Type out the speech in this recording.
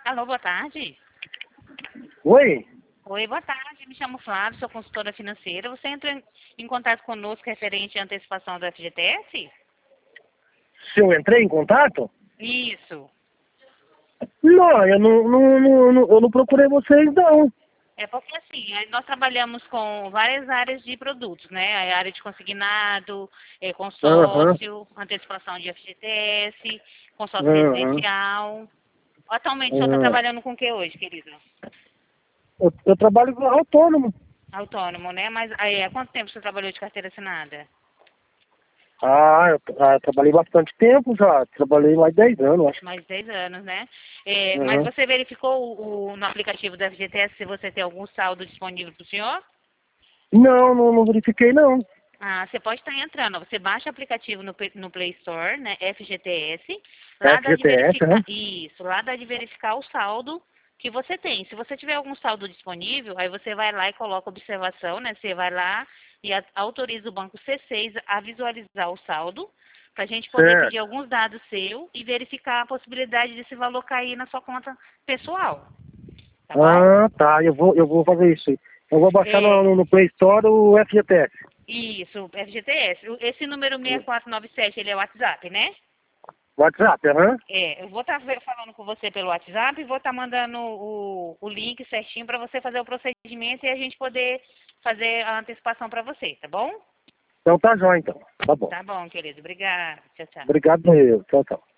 Alô, boa tarde. Oi? Oi, boa tarde. Me chamo Flávio, sou consultora financeira. Você entrou em contato conosco referente à antecipação do FGTS? Se eu entrei em contato? Isso. Não, eu não procurei vocês, não. É porque assim, nós trabalhamos com várias áreas de produtos, né? A área de consignado, Aham, consórcio, antecipação de FGTS, consórcio aham. residencial. Atualmente, o senhor está aham. trabalhando com o que hoje, querido? Eu trabalho com autônomo. Autônomo, né? Mas aí, há quanto tempo você trabalhou de carteira assinada? Eu trabalhei bastante tempo já. Trabalhei mais de 10 anos, acho. Mais 10 anos, né? Mas Aham. você verificou no aplicativo da FGTS se você tem algum saldo disponível para o senhor? Não verifiquei, não. Ah, você pode estar entrando. Você baixa o aplicativo no Play Store, né? FGTS. Lá dá de FGTS, verificar. aham. Isso, lá dá de verificar o saldo que você tem. Se você tiver algum saldo disponível, aí você vai lá e coloca observação, né? Você vai lá e autoriza o banco C6 a visualizar o saldo, para a gente poder pedir Certo. alguns dados seu e verificar a possibilidade desse valor cair na sua conta pessoal. Tá bom? Ah, tá. Eu vou fazer isso aí. Eu vou baixar É, no Play Store o FGTS. isso, FGTS. Esse número 6497, ele é o WhatsApp, né? WhatsApp, aham. Eu vou estar falando com você pelo WhatsApp e vou estar mandando o link certinho para você fazer o procedimento e a gente poder fazer a antecipação para você, tá bom? Então tá jóia, então. Tá bom. Tá bom, querido. Obrigada. Tchau, tchau. Obrigado, eu. Tchau, tchau.